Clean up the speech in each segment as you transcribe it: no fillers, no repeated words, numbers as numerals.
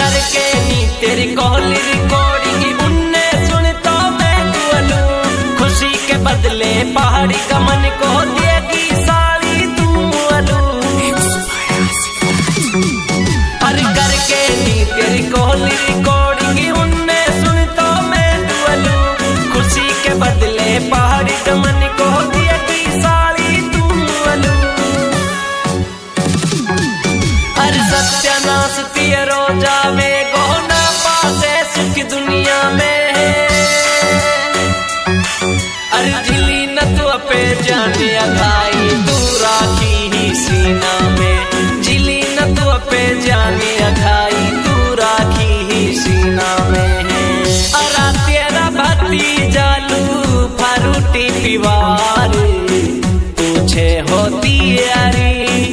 करके नी तेरी call recording उनने सुन तो मैं बोलू, खुशी के बदले पहाड़ी का मन को देगी सारी तू बोलू। हर करके नी तेरी कॉल रिकॉर्डिंग उनने सुन तो मैं बोलू, खुशी के बदले पहाड़ी का मन को देगी सारी तू बोलू। हर सत्यानाश तेरो जावे गोना पासे सुख दुनिया में, अरे झिली न तू पे जाने अघाई तू राखी ही सीना में, झिली न तू पे जाने अघाई तू राखी ही सीना में। अरा तेरा भक्ति जालू फरूटी पिवार पूछे होती यारी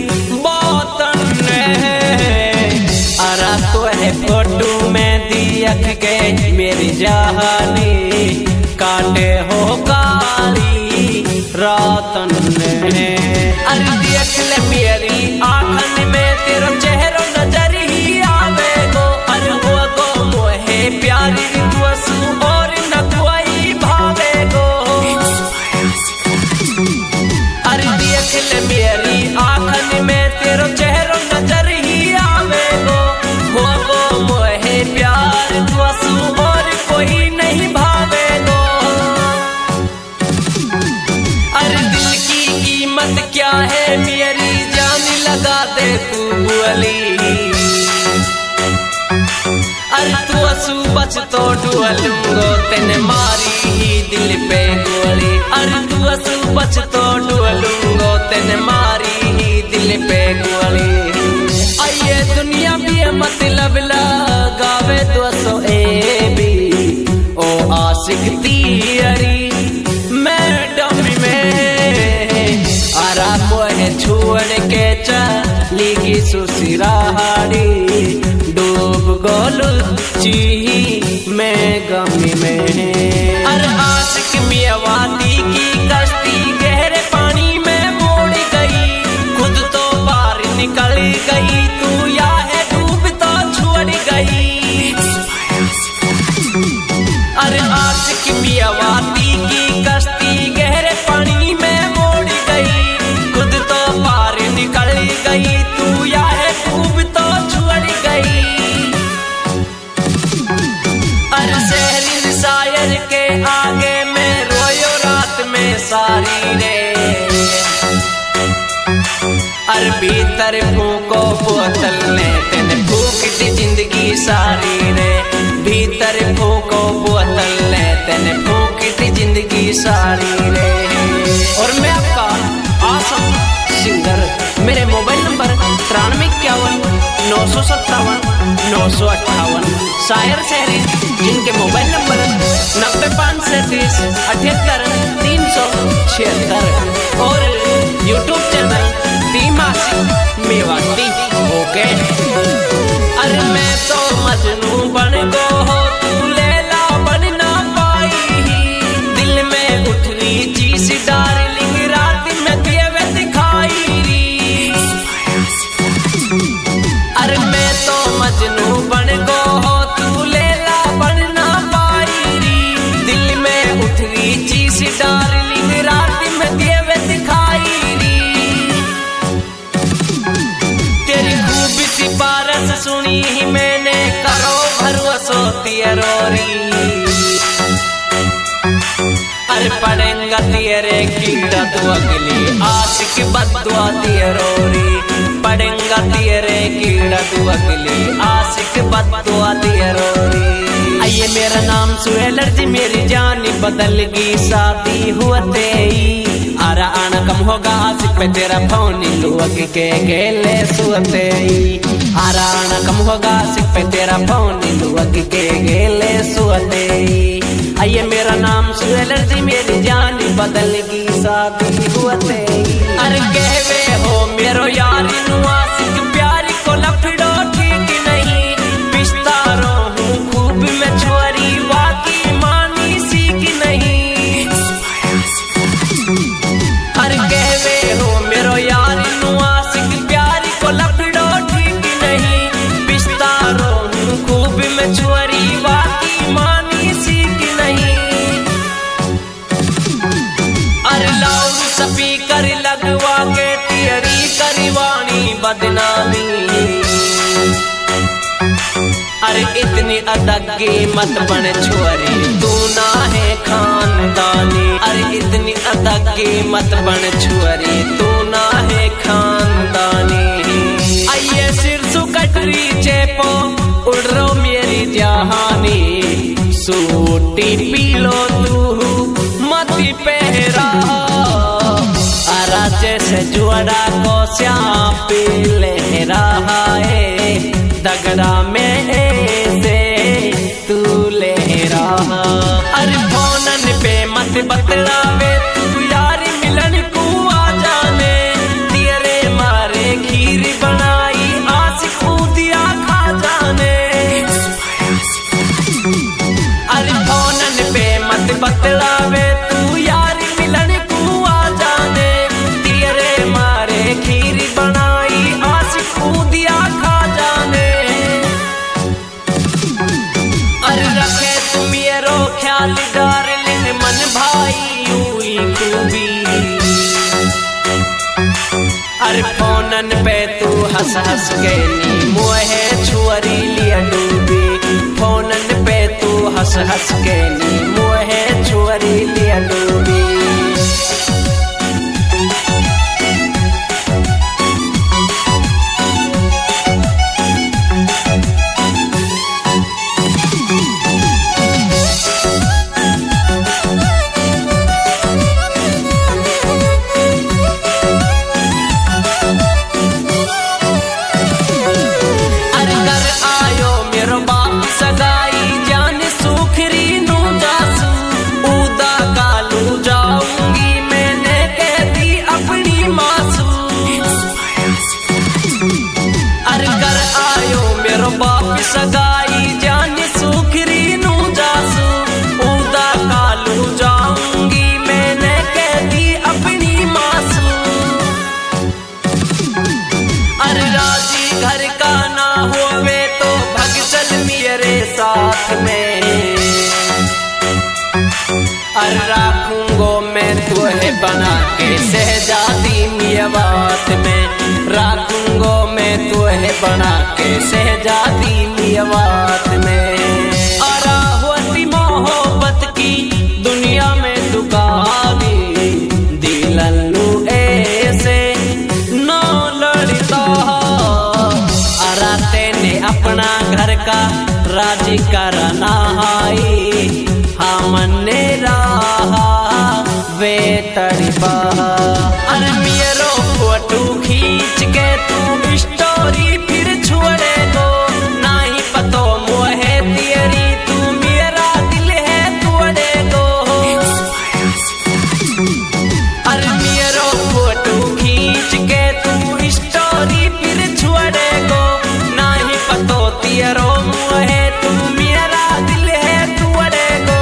फोटो में दियक के मेरी जहानी काटे हो काली रातन ने। अरे देख ले मेरी आँखन में तेरा चेहरा नजर ही आवे गो, अरे वो गो मोहे प्यारी तुसु और न कोई भावे गो। अरे देख ले मेरी आँखन में तेरा चेहरा नजर ही आवे गो, प्यार तुसु और कोई नहीं भावे गो। अरे दिल की कीमत क्या है मेरी जान लगा दे तू बोली, अरे तुसु बच तो डुअलूंगो तेने मारी ही दिल पे गोली, अरे तुसु बच तो डुअलूंगो तेने मारी ही दिल पे गोली। आइए दुनिया भी मतलब लगावे दोसो ए भी ओ आशिक तियरी मैडम में, आरा मोहे छोड़ के चली की सुसिराड़ी डूब गोलू ची में गमी में। अरे आशिक मियावादी की कश्ती गहरे पानी में मोड़ गई, खुद तो बाहर निकल गई तू या है डूब तो छोड़ गई। अरे आशिक मियावादी की कश्ती गहरे पानी में मोड़ गई, खुद तो पार निकल गई तू या है डूब तो छोड़ गई। अरे शहरी शायर के आगे मैं रोयो रात में सारी रे, अरे भीतर फूको बोतल ने तेने फूक दी जिंदगी सारी रे, भीतर फूको बोतल ने तेने फूक दी जिंदगी सारी रे। और मैं आपका आसम सिंगर, मेरे मोबाइल नंबर 9351 शायर शहरी जिनके मोबाइल नंबर 9537 और यूट्यूब चैनल मेवाती ओके। अरे मैं तो मजनू बन गो हो तू लैला बन ना पाई, दिल में उठ रही चीज डार्लिंग रात में देवे दिखाई री। अरे मैं तो मजनू बन गो हो तू लैला बन ना पाई री, दिल में उठ रही चीज डार्लिंग रात में देवे दिखाई री। तेरी खूबी सी पारस सुनी ही मैंने करो भरोसो तियरोरी, अरे पड़ेगा तेरे कीड़ा तू अगली आशिक बदुआ तियरोरी, पड़ेगा तेरे कीड़ा तू अगली आशिक बदुआ तियरोरी। आइए मेरा नाम सुहेलर जी मेरी जान बदल गई शादी हुआ तेई, आरा आना कम होगा आशिक पे तेरा फोन लुअग के गेले सुअते, आरा आना कम होगा आशिक पे तेरा फोन लुअग के गेले सुअते। आइए मेरा नाम सुहेलर जी मेरी जान बदल गई शादी हुआ तेई। अरे कहवे हो मेरो यारी नु आशिक प्यारी को लफड़ो ठीक नहीं, बिस्तारो हूँ खूब मैं छोरी वाकी मानी सीख नहीं। अरे कहवे हो मेरो यारी नु आशिक प्यारी को लफड़ो ठीक नहीं, बिस्तारो हूँ अदगी मत बन छुअरी तू ना है खानदानी। अरे इतनी अदगी मत बन छुअरी तू ना है खानदानी। आइए सिरसु कटरी चेपो उड़ रो मेरी जहानी। सूटी पीलो तू मती पहरा जैसे जुआरा को श्याम पी लहरा है। दगड़ा में ऐसे तू लहरा। अरे फोनन पे मत बतलावे तू यार मिलन को आ जाने। तेरे मारे खीर बनाई आशिक दिया खा जाने। अरे फोनन पे मत बतलावे तू यार मिलन को आ जाने। तेरे मारे खीर बनाई आशिक दिया खा जाने। अरे रखे तुम ये रो ख्याल डार्लिंग मन भाई हुई खूबी। अरे फोनन पे तू हंस हंस के नी मोहे छुअरी लिया डूबी। फोनन पे तू हंस हंस के नी मोहे छुअरी लिया डूबी। सगाई जान सुखरी नू जासू उदा कालू जाऊंगी मैंने कह दी अपनी मासू। अरे राजी घर का ना होवे तो भग चल मेरे साथ में। अरे राखूंगो मैं तुहे बना के शहजादी मियावात में। राखूंगो मैं तुहे बना के शहजादी मियावात में। आरा होती मोहब्बत की दुनिया में दुकावी। दिलनु ऐसे नौ लड़ता अरा तेने अपना घर का राजी करना है। हमने रहा वे तड़पा। अरे मेरो फोटो खींच के तू स्टोरी फिर छोड़े दो। ना ही पतो मोहे तेरी तू मेरा दिल है तोड़े दो। अरे मेरो फोटो खींच के तू स्टोरी फिर छोड़े दो। ना ही पतो तेरो मोहे तू मेरा दिल है तोड़े दो।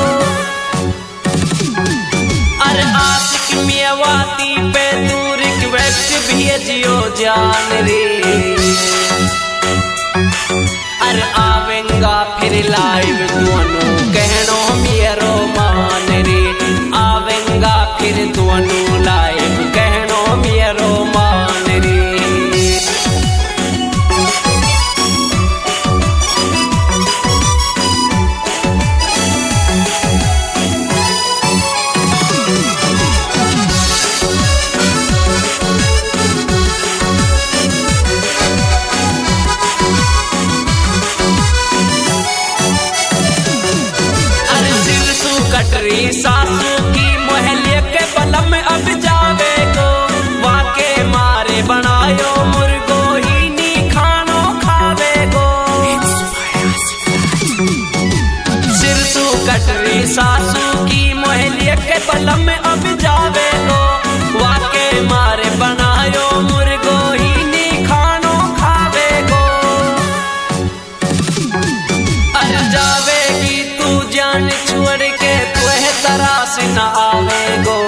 अरे आशिक मेवाती पे तू रिक्वेस्ट भेजियो जान रे। अरे आवेंगा फिर लाइव दोनों कहनो मेरो मान रे। आवेंगा फिर दोनों लाइव कहनो मेरो मान रे। कटरी सासू की मोहल्ले के बलम अब जावे को। वाके मारे बनायो मुर्गो ही नी खानो खावे को। सिरसू कटरी सासू की मोहल्ले के बलम अब जावे को। वाके मारे बनायो मुर्गो ही नी खानो खावे को। अरे जावेगी तू जान छोड़ के तरास न आवेगो।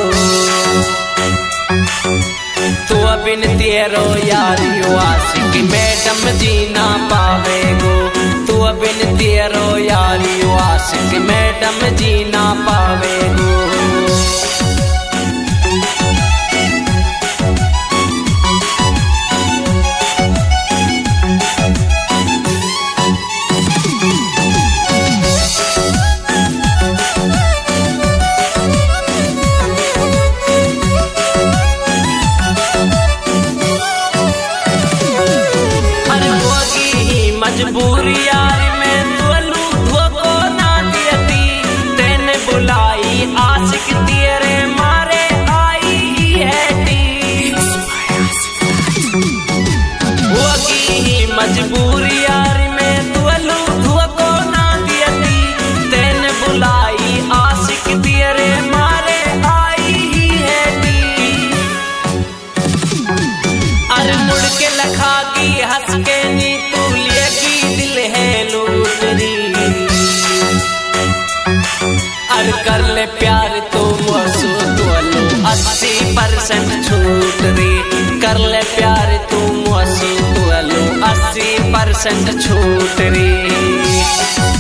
तू बिन तेरो यारी आशिक मैडम जी ना पावेगो। तू बिन तेरो यारी आशिक मैडम जी ना पावेगो। मजबूरी यारी में तुअलू धोको ना दियती तेने बुलाई आशिक तेरे मारे आई है टी वही मजबूरी यारी में तुअलू धोको ना दियती तेने बुलाई आशिक तेरे मारे आई है टी अरे मुड़ के लखा की हंस के नी तू लेगी दिल है लूटरी अरे कर ले प्यार तो मुझसे तुअलू 80% छूट रे कर ले प्यार तो मुझसे तुअलू 80% छूट रे